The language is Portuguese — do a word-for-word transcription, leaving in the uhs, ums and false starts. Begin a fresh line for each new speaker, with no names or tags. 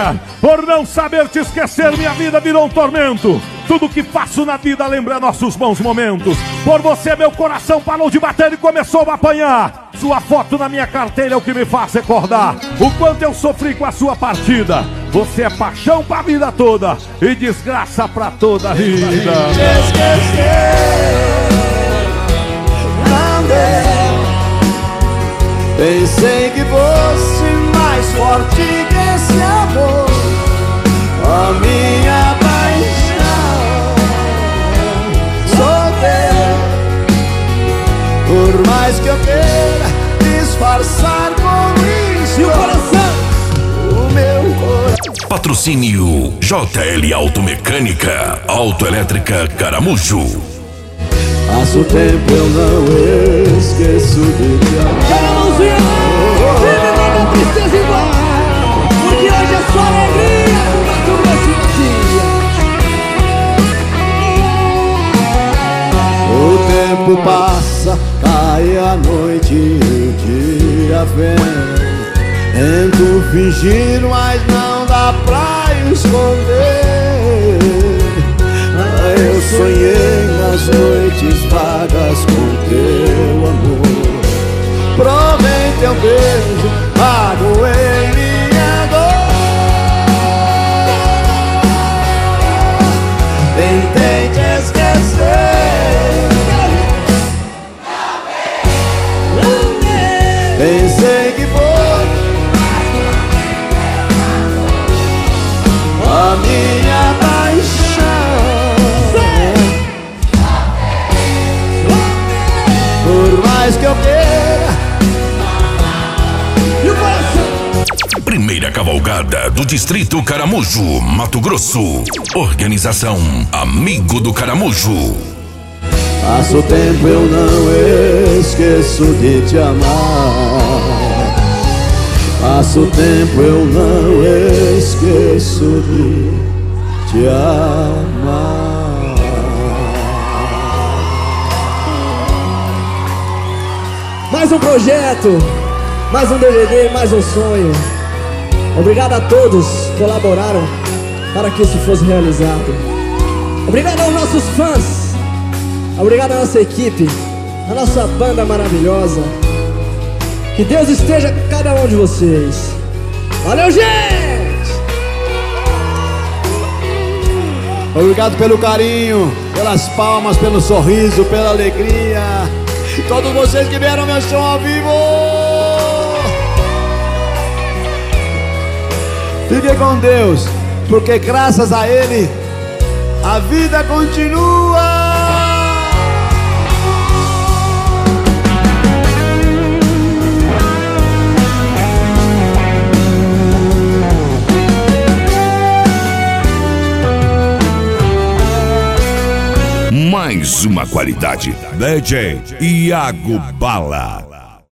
mulher. Por não saber te esquecer, minha vida virou um tormento. Tudo que faço na vida lembra nossos bons momentos. Por você meu coração parou de bater e começou a apanhar. Sua foto na minha carteira é o que me faz recordar o quanto eu sofri com a sua partida. Você é paixão pra vida toda e desgraça pra toda a vida.
Não deu. Pensei que fosse mais forte que esse amor. A minha paixão sou teu. Por mais que eu queira disfarçar com isso, e o coração, o meu coração.
Patrocínio J L Automecânica, Autoelétrica Caramujo.
Passo tempo, eu não esqueço de te amar.
Caramuzinho, vive toda tristeza igual, porque hoje é só alegria no Mato Grosso
O tempo passa, cai a noite e o dia vem. Tento fingir, mas não dá pra esconder. Eu sonhei nas noites vagas com teu amor. Provei teu beijo, magoei minha dor. Tentei te esquecer, pensei que foi a minha paixão. Por mais que eu queira. E o coração?
Primeira cavalgada do Distrito Caramujo, Mato Grosso. Organização Amigo do Caramujo.
Passo tempo, eu não esqueço de te amar. Passo tempo, eu não esqueço de te amar.
Mais um projeto, mais um D V D, mais um sonho. Obrigado a todos que colaboraram para que isso fosse realizado. Obrigado aos nossos fãs. Obrigado à nossa equipe, à nossa banda maravilhosa. Que Deus esteja com cada um de vocês. Valeu, gente!
Obrigado pelo carinho, pelas palmas, pelo sorriso, pela alegria. Todos vocês que vieram meu show ao vivo. Fique com Deus, porque graças a Ele a vida continua.
Mais uma qualidade. D J Iago Bala.